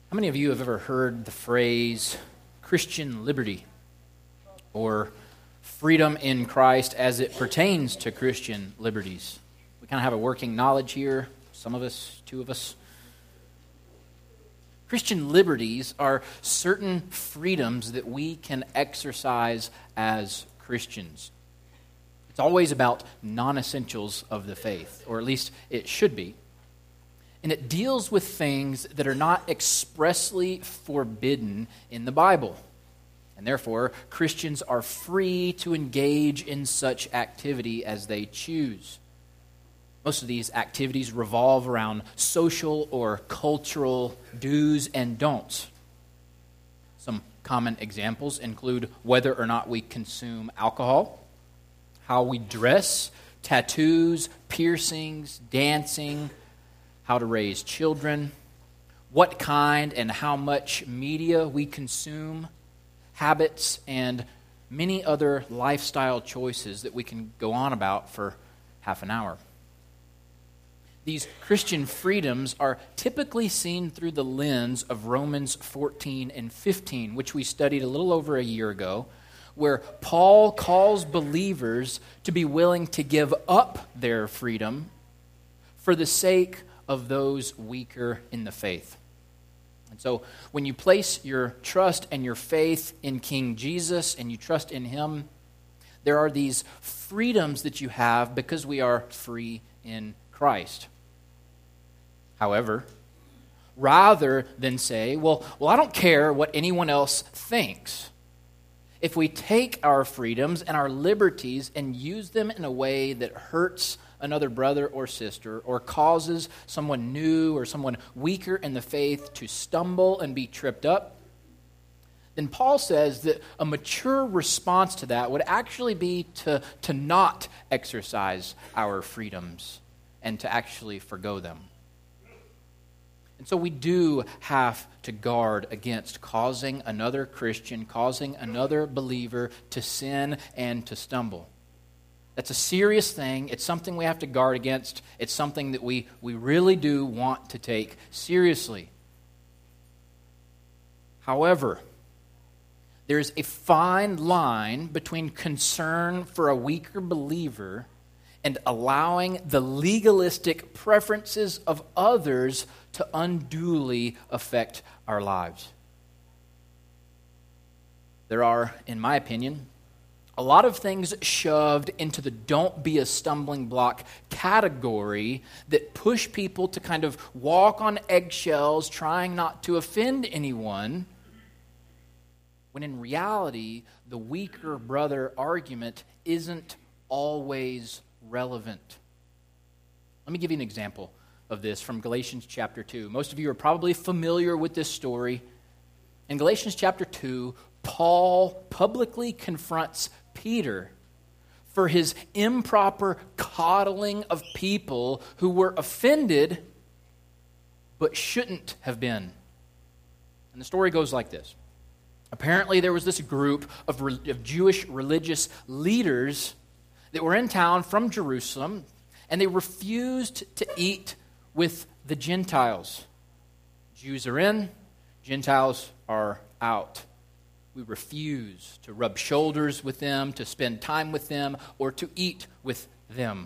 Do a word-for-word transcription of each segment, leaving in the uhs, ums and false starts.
How many of you have ever heard the phrase Christian liberty or freedom in Christ as it pertains to Christian liberties? We kind of have a working knowledge here, some of us, two of us. Christian liberties are certain freedoms that we can exercise as Christians. It's always about non-essentials of the faith, or at least it should be. And it deals with things that are not expressly forbidden in the Bible. And therefore, Christians are free to engage in such activity as they choose. Most of these activities revolve around social or cultural do's and don'ts. Some common examples include whether or not we consume alcohol, how we dress, tattoos, piercings, dancing, how to raise children, what kind and how much media we consume, habits, and many other lifestyle choices that we can go on about for half an hour. These Christian freedoms are typically seen through the lens of Romans fourteen and fifteen, which we studied a little over a year ago, where Paul calls believers to be willing to give up their freedom for the sake of those weaker in the faith. And so when you place your trust and your faith in King Jesus and you trust in Him, there are these freedoms that you have because we are free in Christ. However, rather than say, well, well, I don't care what anyone else thinks, if we take our freedoms and our liberties and use them in a way that hurts another brother or sister, or causes someone new or someone weaker in the faith to stumble and be tripped up, then Paul says that a mature response to that would actually be to, to not exercise our freedoms and to actually forgo them. And so we do have to guard against causing another Christian, causing another believer to sin and to stumble. That's a serious thing. It's something we have to guard against. It's something that we, we really do want to take seriously. However, there's a fine line between concern for a weaker believer and allowing the legalistic preferences of others to unduly affect our lives. There are, in my opinion, a lot of things shoved into the don't be a stumbling block category that push people to kind of walk on eggshells trying not to offend anyone, when in reality, the weaker brother argument isn't always relevant. Let me give you an example of this from Galatians chapter two. Most of you are probably familiar with this story. In Galatians chapter two, Paul publicly confronts Peter for his improper coddling of people who were offended but shouldn't have been. And the story goes like this. Apparently there was this group of, re- of Jewish religious leaders that were in town from Jerusalem, and they refused to eat with the Gentiles. Jews are in, Gentiles are out. We refuse to rub shoulders with them, to spend time with them, or to eat with them.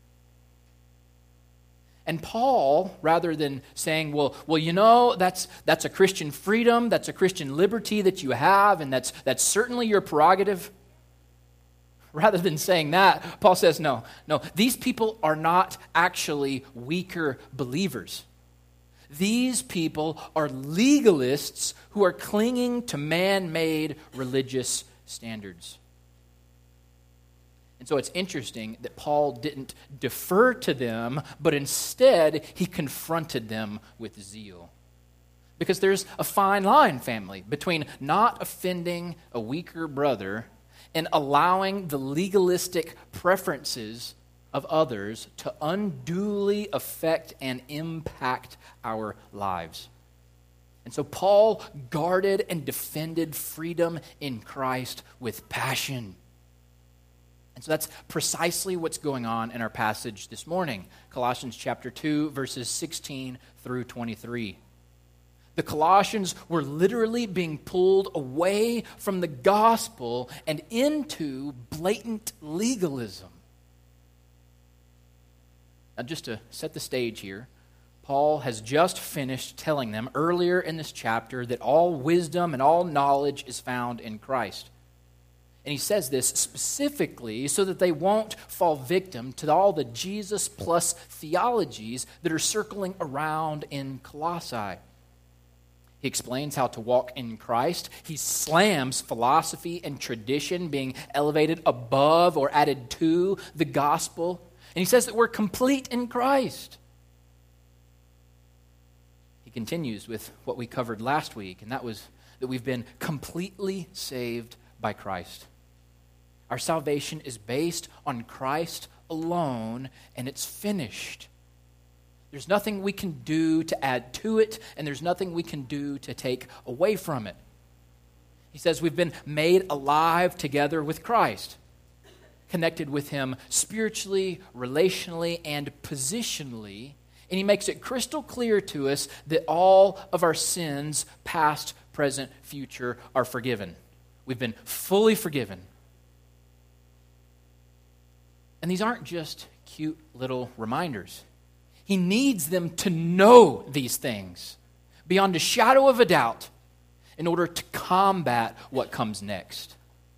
And Paul, rather than saying, well, well, you know, that's that's a Christian freedom, that's a Christian liberty that you have, and that's that's certainly your prerogative. Rather than saying that, Paul says, no, no, these people are not actually weaker believers. These people are legalists who are clinging to man-made religious standards. And so it's interesting that Paul didn't defer to them, but instead he confronted them with zeal. Because there's a fine line, family, between not offending a weaker brother and allowing the legalistic preferences of others to unduly affect and impact our lives. And so Paul guarded and defended freedom in Christ with passion. And so that's precisely what's going on in our passage this morning. Colossians chapter two, verses sixteen through twenty-three. The Colossians were literally being pulled away from the gospel and into blatant legalism. Now, just to set the stage here, Paul has just finished telling them earlier in this chapter that all wisdom and all knowledge is found in Christ. And he says this specifically so that they won't fall victim to all the Jesus plus theologies that are circling around in Colossae. He explains how to walk in Christ. He slams philosophy and tradition being elevated above or added to the gospel. And he says that we're complete in Christ. He continues with what we covered last week, and that was that we've been completely saved by Christ. Our salvation is based on Christ alone, and it's finished. There's nothing we can do to add to it, and there's nothing we can do to take away from it. He says we've been made alive together with Christ, connected with him spiritually, relationally, and positionally. And he makes it crystal clear to us that all of our sins, past, present, future, are forgiven. We've been fully forgiven. And these aren't just cute little reminders. He needs them to know these things beyond a shadow of a doubt in order to combat what comes next.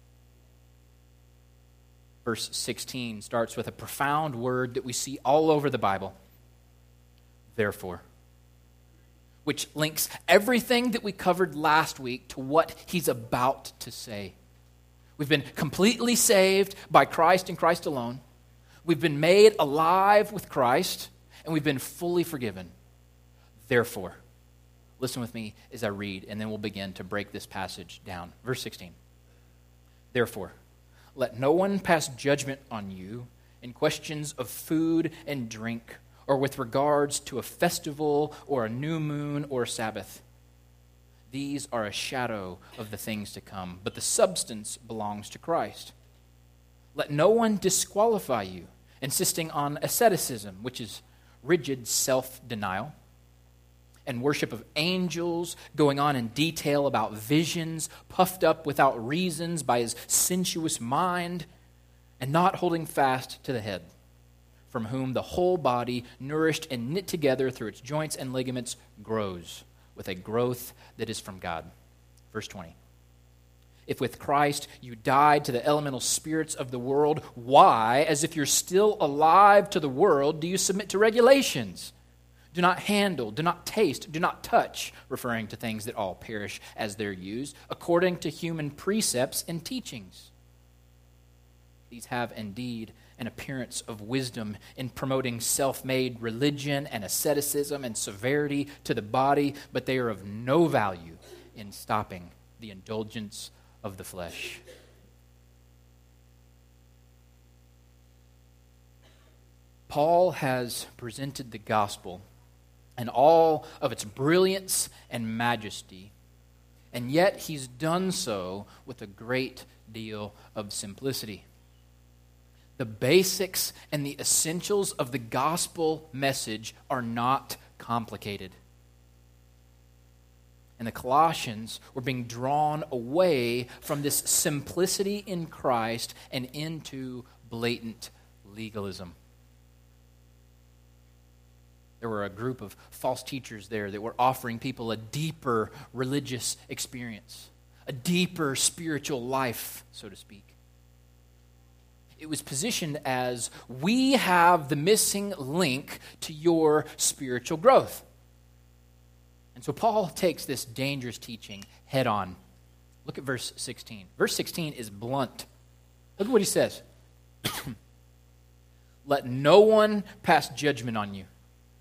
Verse sixteen starts with a profound word that we see all over the Bible. Therefore, which links everything that we covered last week to what he's about to say. We've been completely saved by Christ and Christ alone. We've been made alive with Christ, and we've been fully forgiven. Therefore, listen with me as I read, and then we'll begin to break this passage down. Verse sixteen. Therefore, let no one pass judgment on you in questions of food and drink, or with regards to a festival, or a new moon, or Sabbath. These are a shadow of the things to come, but the substance belongs to Christ. Let no one disqualify you, insisting on asceticism, which is rigid self-denial, and worship of angels, going on in detail about visions, puffed up without reasons by his sensuous mind, and not holding fast to the head, from whom the whole body, nourished and knit together through its joints and ligaments, grows with a growth that is from God. Verse twenty. If with Christ you died to the elemental spirits of the world, why, as if you're still alive to the world, do you submit to regulations? Do not handle, do not taste, do not touch, referring to things that all perish as they're used, according to human precepts and teachings. These have indeed an appearance of wisdom in promoting self-made religion and asceticism and severity to the body, but they are of no value in stopping the indulgence of the flesh. Paul has presented the gospel and all of its brilliance and majesty, and yet he's done so with a great deal of simplicity. The basics and the essentials of the gospel message are not complicated. And the Colossians were being drawn away from this simplicity in Christ and into blatant legalism. There were a group of false teachers there that were offering people a deeper religious experience, a deeper spiritual life, so to speak. It was positioned as, we have the missing link to your spiritual growth. And so Paul takes this dangerous teaching head on. Look at verse sixteen. Verse sixteen is blunt. Look at what he says. Let no one pass judgment on you.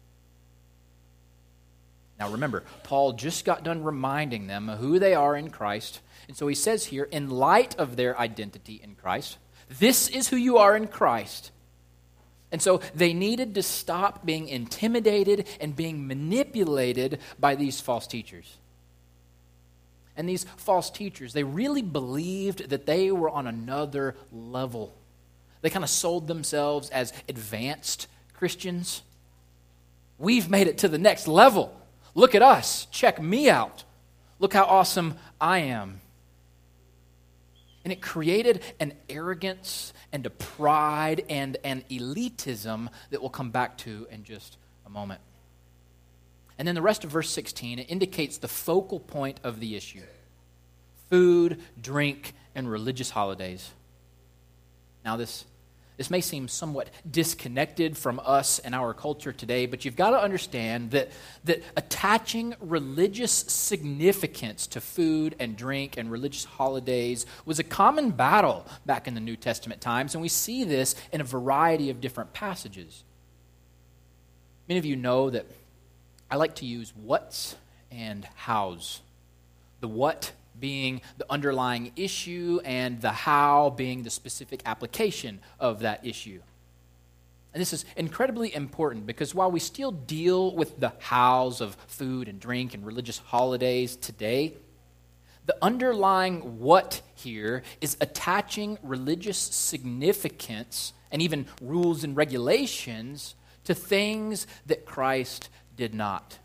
Now remember, Paul just got done reminding them of who they are in Christ. And so he says here, in light of their identity in Christ, this is who you are in Christ. And so they needed to stop being intimidated and being manipulated by these false teachers. And these false teachers, they really believed that they were on another level. They kind of sold themselves as advanced Christians. We've made it to the next level. Look at us. Check me out. Look how awesome I am. And it created an arrogance and a pride and an elitism that we'll come back to in just a moment. And then the rest of verse sixteen, it indicates the focal point of the issue. Food, drink, and religious holidays. Now this, this may seem somewhat disconnected from us and our culture today, but you've got to understand that, that attaching religious significance to food and drink and religious holidays was a common battle back in the New Testament times, and we see this in a variety of different passages. Many of you know that I like to use whats and hows. The what being the underlying issue and the how being the specific application of that issue. And this is incredibly important because while we still deal with the hows of food and drink and religious holidays today, the underlying what here is attaching religious significance and even rules and regulations to things that Christ did not.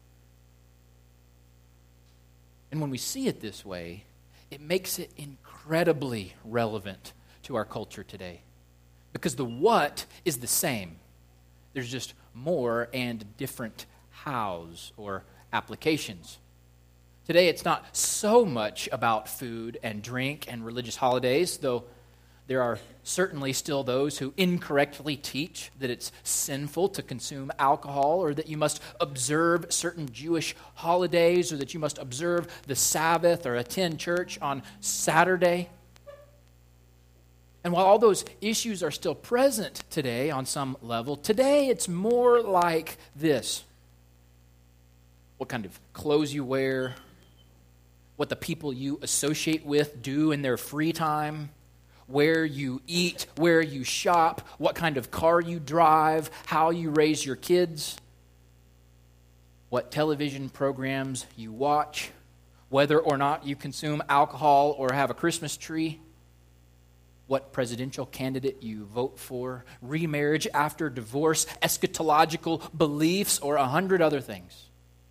And when we see it this way, it makes it incredibly relevant to our culture today. Because the what is the same. There's just more and different hows or applications. Today it's not so much about food and drink and religious holidays, though there are certainly still those who incorrectly teach that it's sinful to consume alcohol or that you must observe certain Jewish holidays or that you must observe the Sabbath or attend church on Saturday. And while all those issues are still present today on some level, today it's more like this. What kind of clothes you wear, what the people you associate with do in their free time, where you eat, where you shop, what kind of car you drive, how you raise your kids, what television programs you watch, whether or not you consume alcohol or have a Christmas tree, what presidential candidate you vote for, remarriage after divorce, eschatological beliefs, or a hundred other things.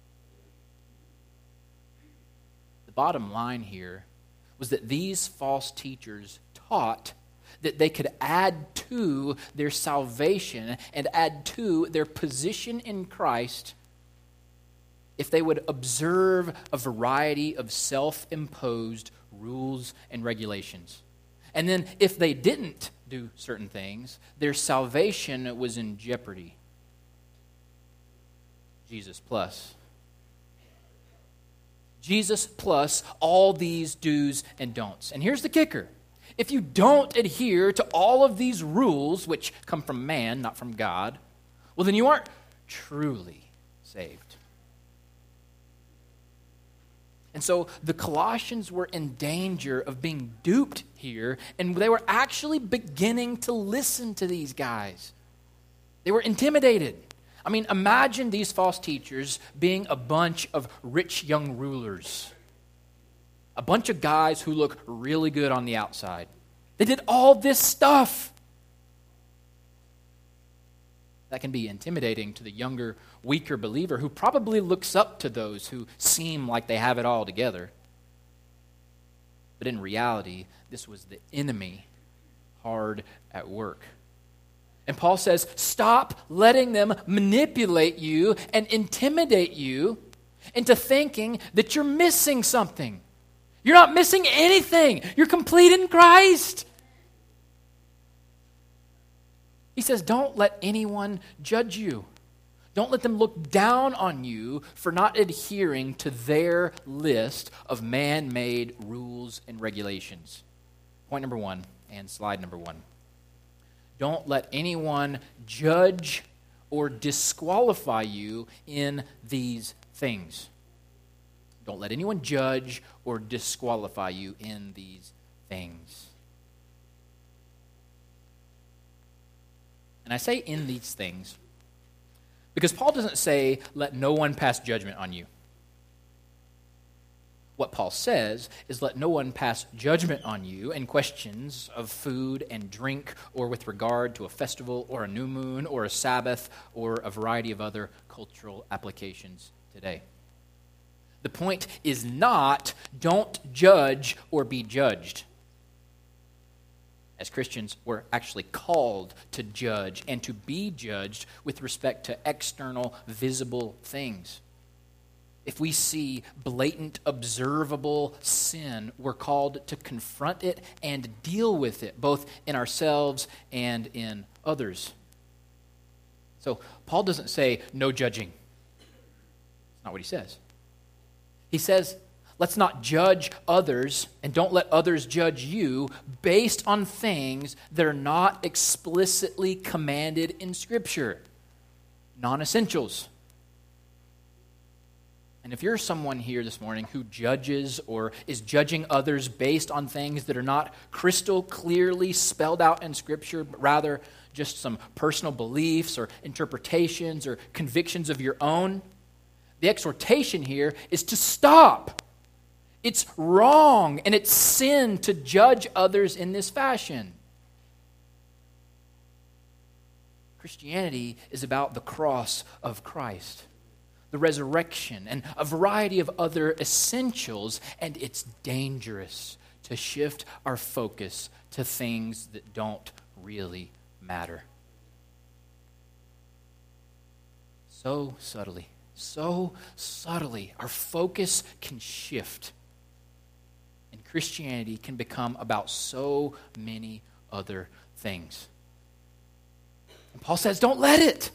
The bottom line here was that these false teachers taught that they could add to their salvation and add to their position in Christ if they would observe a variety of self-imposed rules and regulations. And then if they didn't do certain things, their salvation was in jeopardy. Jesus plus. Jesus plus all these do's and don'ts. And here's the kicker. If you don't adhere to all of these rules, which come from man, not from God, well, then you aren't truly saved. And so the Colossians were in danger of being duped here, and they were actually beginning to listen to these guys. They were intimidated. I mean, imagine these false teachers being a bunch of rich young rulers. A bunch of guys who look really good on the outside. They did all this stuff. That can be intimidating to the younger, weaker believer who probably looks up to those who seem like they have it all together. But in reality, this was the enemy hard at work. And Paul says, stop letting them manipulate you and intimidate you into thinking that you're missing something. You're not missing anything. You're complete in Christ. He says, don't let anyone judge you. Don't let them look down on you for not adhering to their list of man-made rules and regulations. Point number one, and slide number one. Don't let anyone judge or disqualify you in these things. Don't let anyone judge or disqualify you in these things. And I say in these things because Paul doesn't say, let no one pass judgment on you. What Paul says is, let no one pass judgment on you in questions of food and drink or with regard to a festival or a new moon or a Sabbath or a variety of other cultural applications. today. The point is not, don't judge or be judged. As Christians, we're actually called to judge and to be judged with respect to external, visible things. If we see blatant, observable sin, we're called to confront it and deal with it, both in ourselves and in others. So Paul doesn't say no judging. That's not what he says. He says, let's not judge others and don't let others judge you based on things that are not explicitly commanded in Scripture. Non-essentials. And if you're someone here this morning who judges or is judging others based on things that are not crystal clearly spelled out in Scripture, but rather just some personal beliefs or interpretations or convictions of your own, the exhortation here is to stop. It's wrong and it's sin to judge others in this fashion. Christianity is about the cross of Christ, the resurrection, and a variety of other essentials, and it's dangerous to shift our focus to things that don't really matter. So subtly, so subtly, our focus can shift, and Christianity can become about so many other things. And Paul says, don't let it.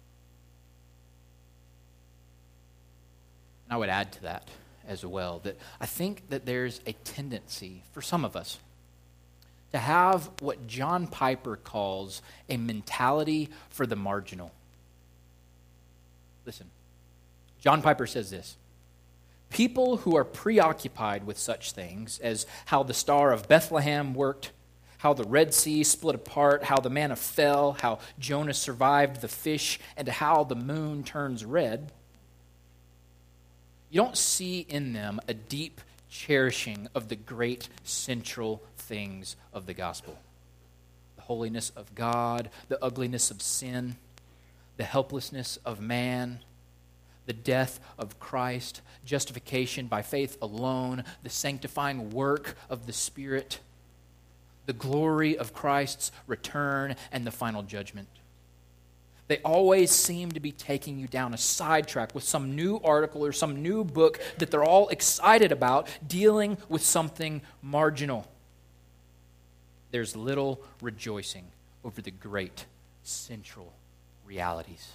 I would add to that as well, that I think that there's a tendency for some of us to have what John Piper calls a mentality for the marginal. Listen, John Piper says this: people who are preoccupied with such things as how the Star of Bethlehem worked, how the Red Sea split apart, how the manna fell, how Jonah survived the fish, and how the moon turns red, you don't see in them a deep cherishing of the great central things of the gospel. The holiness of God, the ugliness of sin, the helplessness of man, the death of Christ, justification by faith alone, the sanctifying work of the Spirit, the glory of Christ's return, and the final judgment. They always seem to be taking you down a sidetrack with some new article or some new book that they're all excited about, dealing with something marginal. There's little rejoicing over the great central realities.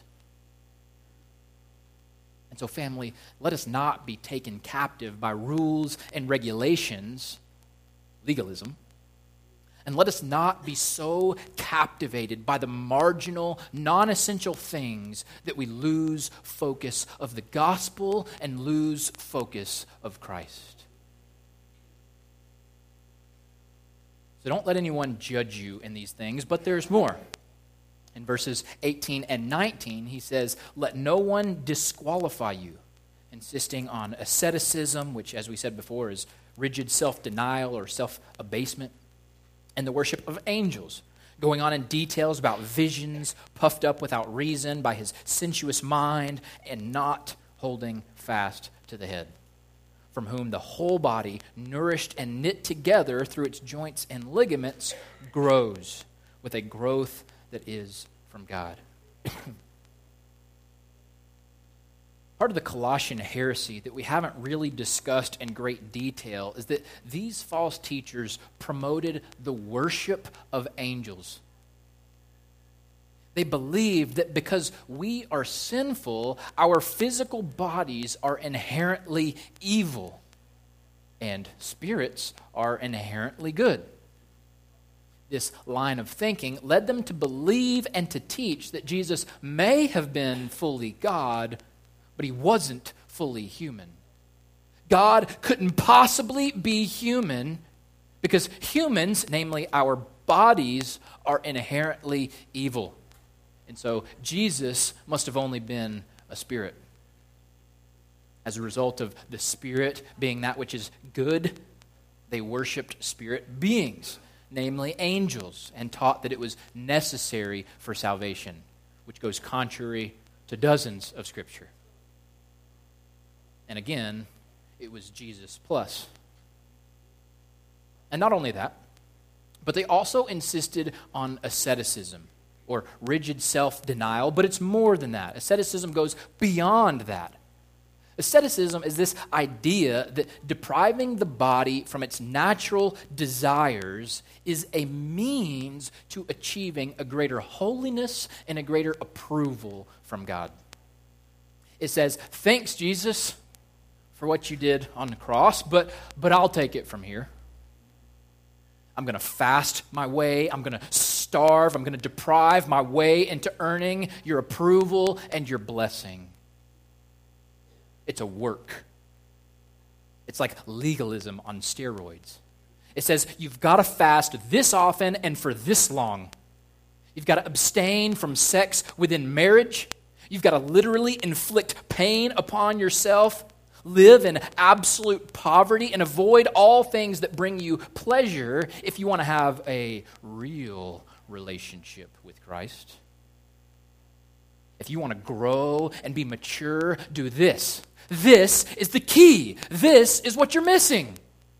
And so, family, let us not be taken captive by rules and regulations, legalism. And let us not be so captivated by the marginal, non-essential things that we lose focus of the gospel and lose focus of Christ. So don't let anyone judge you in these things, but there's more. In verses eighteen and nineteen, he says, let no one disqualify you, insisting on asceticism, which, as we said before, is rigid self-denial or self-abasement, and the worship of angels, going on in details about visions puffed up without reason by his sensuous mind, and not holding fast to the head, from whom the whole body, nourished and knit together through its joints and ligaments, grows with a growth that is from God. Part of the Colossian heresy that we haven't really discussed in great detail is that these false teachers promoted the worship of angels. They believed that because we are sinful, our physical bodies are inherently evil, and spirits are inherently good. This line of thinking led them to believe and to teach that Jesus may have been fully God, but he wasn't fully human. God couldn't possibly be human because humans, namely our bodies, are inherently evil. And so Jesus must have only been a spirit. As a result of the spirit being that which is good, they worshipped spirit beings, namely angels, and taught that it was necessary for salvation, which goes contrary to dozens of Scripture. And again, it was Jesus plus. And not only that, but they also insisted on asceticism, or rigid self-denial, but it's more than that. Asceticism goes beyond that. Asceticism is this idea that depriving the body from its natural desires is a means to achieving a greater holiness and a greater approval from God. It says, thanks, Jesus, for what you did on the cross, but, but I'll take it from here. I'm going to fast my way. I'm going to starve. I'm going to deprive my way into earning your approval and your blessing. It's a work. It's like legalism on steroids. It says you've got to fast this often and for this long. You've got to abstain from sex within marriage. You've got to literally inflict pain upon yourself, live in absolute poverty, and avoid all things that bring you pleasure if you want to have a real relationship with Christ. If you want to grow and be mature, do this. This is the key. This is what you're missing.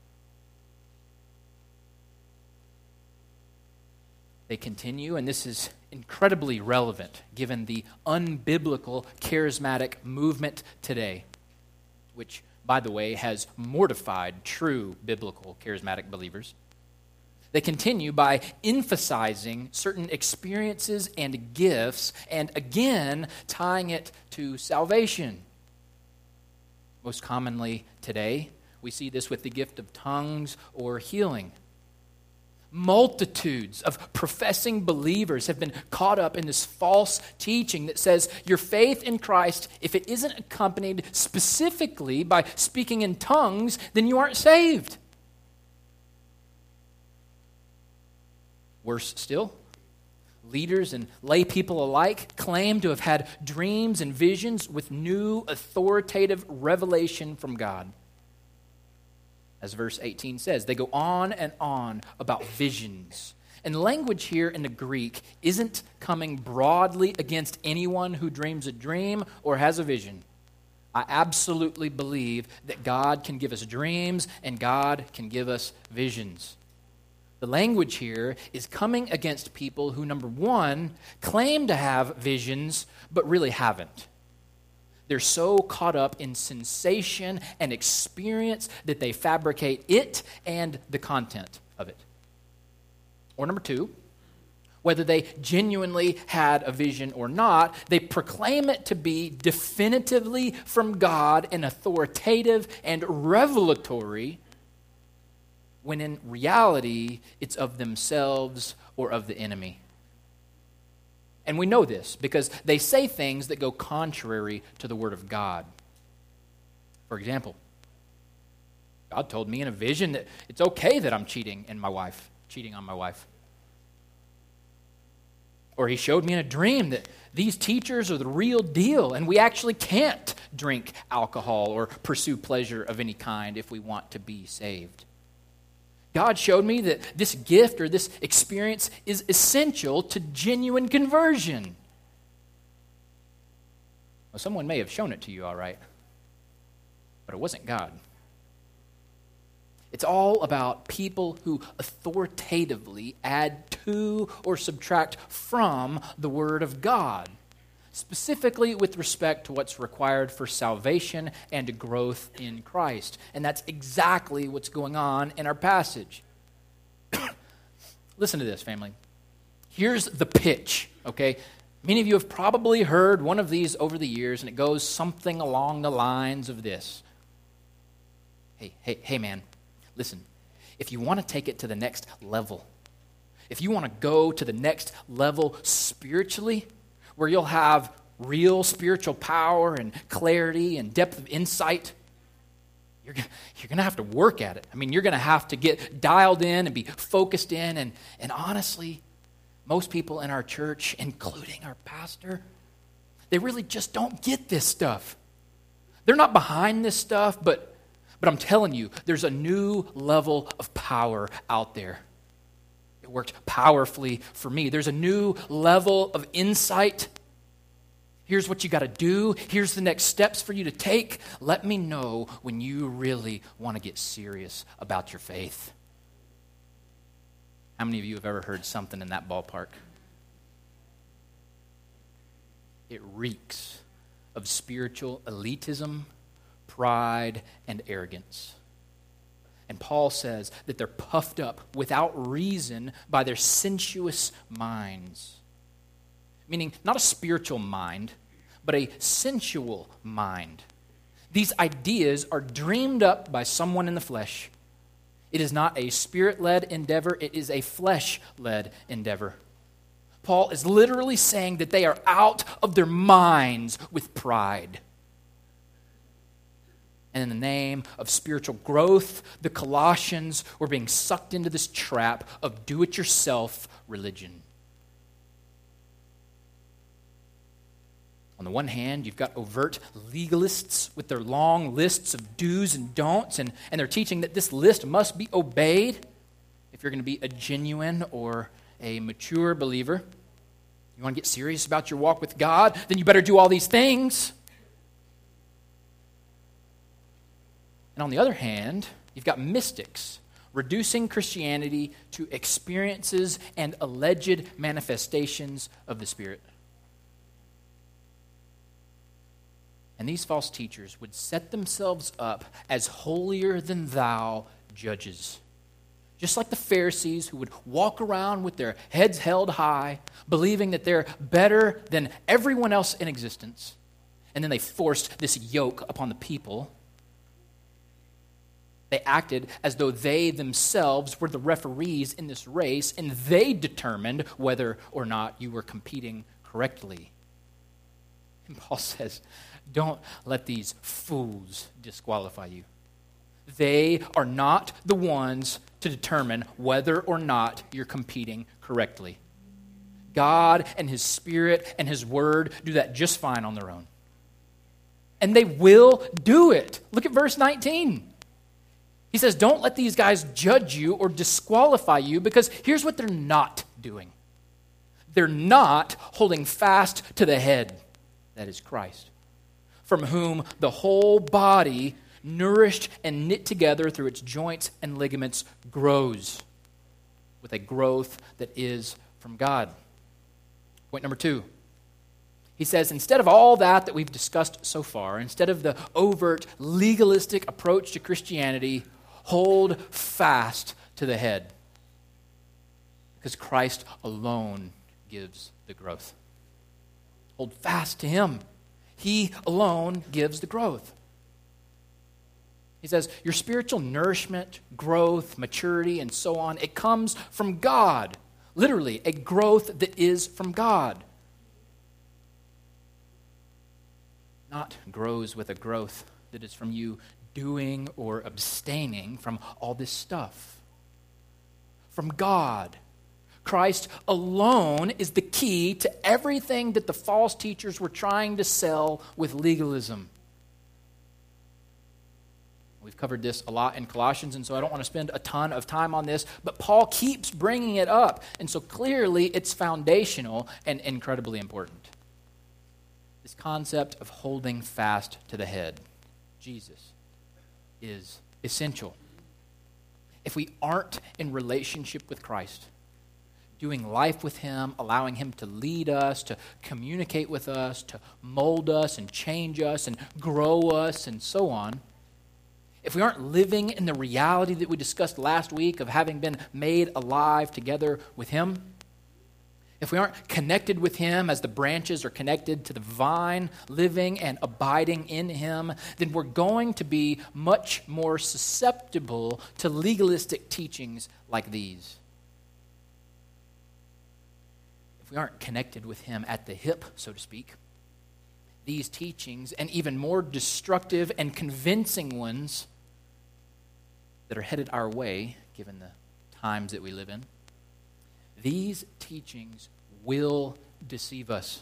They continue, and this is incredibly relevant given the unbiblical charismatic movement today, which, by the way, has mortified true biblical charismatic believers. They continue by emphasizing certain experiences and gifts, and again, tying it to salvation. Most commonly today, we see this with the gift of tongues or healing. Multitudes of professing believers have been caught up in this false teaching that says your faith in Christ, if it isn't accompanied specifically by speaking in tongues, then you aren't saved. Worse still, leaders and lay people alike claim to have had dreams and visions with new authoritative revelation from God. As verse eighteen says, they go on and on about visions. And language here in the Greek isn't coming broadly against anyone who dreams a dream or has a vision. I absolutely believe that God can give us dreams and God can give us visions. The language here is coming against people who, number one, claim to have visions, but really haven't. They're so caught up in sensation and experience that they fabricate it and the content of it. Or number two, whether they genuinely had a vision or not, they proclaim it to be definitively from God and authoritative and revelatory, when in reality, it's of themselves or of the enemy. And we know this because they say things that go contrary to the Word of God. For example, God told me in a vision that it's okay that I'm cheating in my wife, cheating on my wife. Or he showed me in a dream that these teachers are the real deal and we actually can't drink alcohol or pursue pleasure of any kind if we want to be saved. God showed me that this gift or this experience is essential to genuine conversion. Well, someone may have shown it to you, all right, but it wasn't God. It's all about people who authoritatively add to or subtract from the Word of God, specifically with respect to what's required for salvation and growth in Christ. And that's exactly what's going on in our passage. Listen to this, family. Here's the pitch, okay? Many of you have probably heard one of these over the years, and it goes something along the lines of this. Hey, hey, hey, man, listen. If you want to take it to the next level, if you want to go to the next level spiritually, where you'll have real spiritual power and clarity and depth of insight, you're, you're going to have to work at it. I mean, you're going to have to get dialed in and be focused in. And, and honestly, most people in our church, including our pastor, they really just don't get this stuff. They're not behind this stuff, but, but I'm telling you, there's a new level of power out there. It worked powerfully for me. There's a new level of insight Here's what you got to do. Here's the next steps for you to take. Let me know when you really want to get serious about your faith. How many of you have ever heard something in that ballpark? It reeks of spiritual elitism, pride, and arrogance. And Paul says that they're puffed up without reason by their sensuous minds. Meaning not a spiritual mind, but a sensual mind. These ideas are dreamed up by someone in the flesh. It is not a spirit-led endeavor, it is a flesh-led endeavor. Paul is literally saying that they are out of their minds with pride. And in the name of spiritual growth, the Colossians were being sucked into this trap of do-it-yourself religion. On the one hand, you've got overt legalists with their long lists of do's and don'ts, and, and they're teaching that this list must be obeyed if you're going to be a genuine or a mature believer. You want to get serious about your walk with God? Then you better do all these things. And on the other hand, you've got mystics reducing Christianity to experiences and alleged manifestations of the Spirit. And these false teachers would set themselves up as holier-than-thou judges. Just like the Pharisees who would walk around with their heads held high, believing that they're better than everyone else in existence. And then they forced this yoke upon the people. They acted as though they themselves were the referees in this race, and they determined whether or not you were competing correctly. And Paul says, don't let these fools disqualify you. They are not the ones to determine whether or not you're competing correctly. God and His Spirit and His Word do that just fine on their own. And they will do it. Look at verse nineteen. He says, don't let these guys judge you or disqualify you, because here's what they're not doing. They're not holding fast to the head, that is Christ, from whom the whole body, nourished and knit together through its joints and ligaments, grows with a growth that is from God. Point number two. He says, instead of all that that we've discussed so far, instead of the overt legalistic approach to Christianity, hold fast to the head, because Christ alone gives the growth. Hold fast to Him. He alone gives the growth. He says, your spiritual nourishment, growth, maturity, and so on, it comes from God. Literally, a growth that is from God. Not grows with a growth that is from you doing or abstaining from all this stuff. From God. Christ alone is the key to everything that the false teachers were trying to sell with legalism. We've covered this a lot in Colossians, and so I don't want to spend a ton of time on this, but Paul keeps bringing it up, and so clearly it's foundational and incredibly important. This concept of holding fast to the head, Jesus, is essential. If we aren't in relationship with Christ, doing life with Him, allowing Him to lead us, to communicate with us, to mold us and change us and grow us and so on, if we aren't living in the reality that we discussed last week of having been made alive together with Him, if we aren't connected with Him as the branches are connected to the vine, living and abiding in Him, then we're going to be much more susceptible to legalistic teachings like these. If we aren't connected with Him at the hip, so to speak, these teachings, and even more destructive and convincing ones that are headed our way, given the times that we live in, these teachings will deceive us.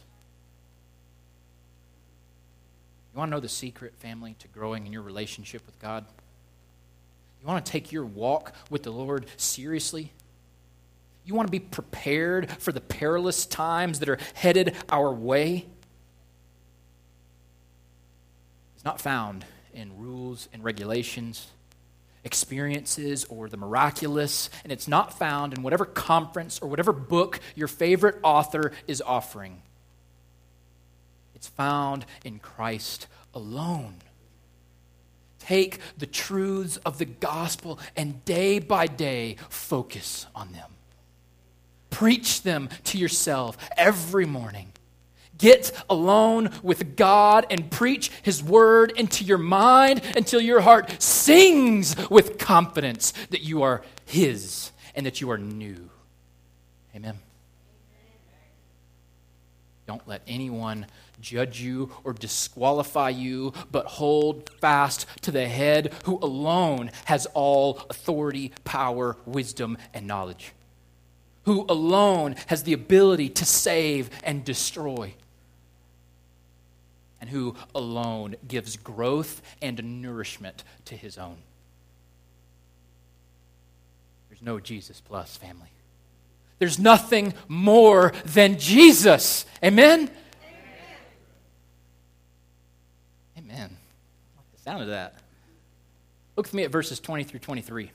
You want to know the secret, family, to growing in your relationship with God? You want to take your walk with the Lord seriously? You want to be prepared for the perilous times that are headed our way? It's not found in rules and regulations, experiences, or the miraculous, and it's not found in whatever conference or whatever book your favorite author is offering. It's found in Christ alone. Take the truths of the gospel and day by day focus on them. Preach them to yourself every morning. Get alone with God and preach His word into your mind until your heart sings with confidence that you are His and that you are new. Amen. Don't let anyone judge you or disqualify you, but hold fast to the head who alone has all authority, power, wisdom, and knowledge. Who alone has the ability to save and destroy. And who alone gives growth and nourishment to His own. There's no Jesus plus, family. There's nothing more than Jesus. Amen? Amen. Amen. I like the sound of that. Look with me at verses twenty through twenty-three.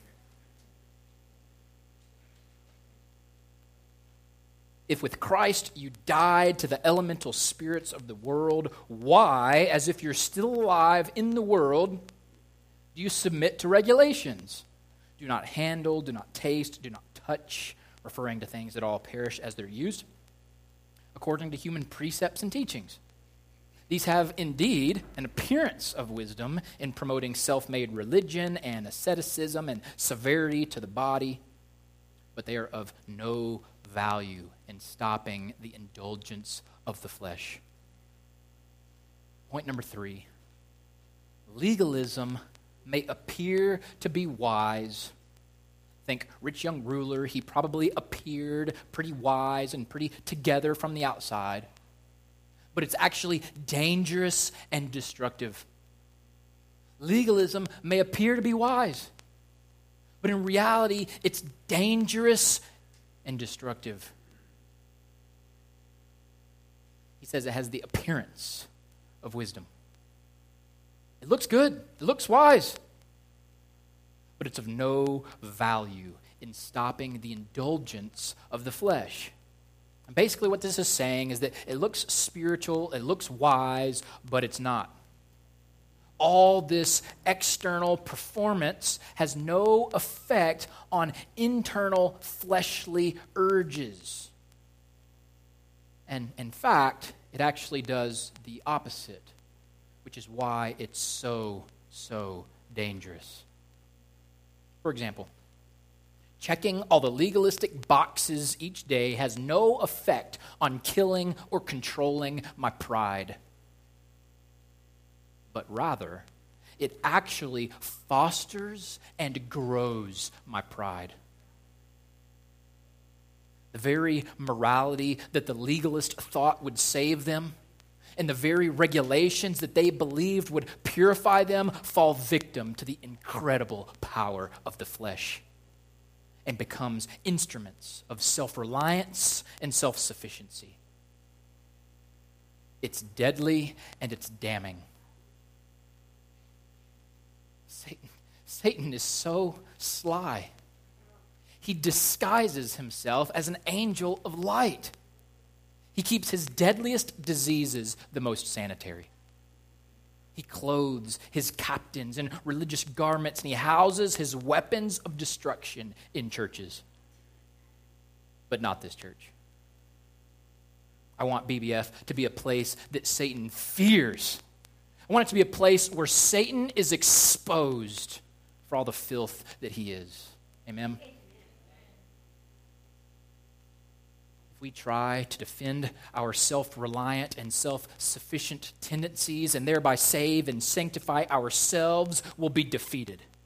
If with Christ you died to the elemental spirits of the world, why, as if you're still alive in the world, do you submit to regulations? Do not handle, do not taste, do not touch, referring to things that all perish as they're used, according to human precepts and teachings. These have indeed an appearance of wisdom in promoting self-made religion and asceticism and severity to the body, but they are of no value in stopping the indulgence of the flesh. Point number three, legalism may appear to be wise. Think rich young ruler, he probably appeared pretty wise and pretty together from the outside, but it's actually dangerous and destructive. Legalism may appear to be wise, but in reality, it's dangerous and destructive. He says it has the appearance of wisdom. It looks good. It looks wise. But it's of no value in stopping the indulgence of the flesh. And basically what this is saying is that it looks spiritual, it looks wise, but it's not. All this external performance has no effect on internal fleshly urges. And in fact, it actually does the opposite, which is why it's so, so dangerous. For example, checking all the legalistic boxes each day has no effect on killing or controlling my pride. But rather, it actually fosters and grows my pride. The very morality that the legalist thought would save them, and the very regulations that they believed would purify them, fall victim to the incredible power of the flesh and becomes instruments of self-reliance and self-sufficiency. It's deadly and it's damning. Satan, Satan is so sly. He disguises himself as an angel of light. He keeps his deadliest diseases the most sanitary. He clothes his captains in religious garments, and he houses his weapons of destruction in churches. But not this church. I want B B F to be a place that Satan fears. I want it to be a place where Satan is exposed for all the filth that he is. Amen? If we try to defend our self-reliant and self-sufficient tendencies and thereby save and sanctify ourselves, we'll be defeated.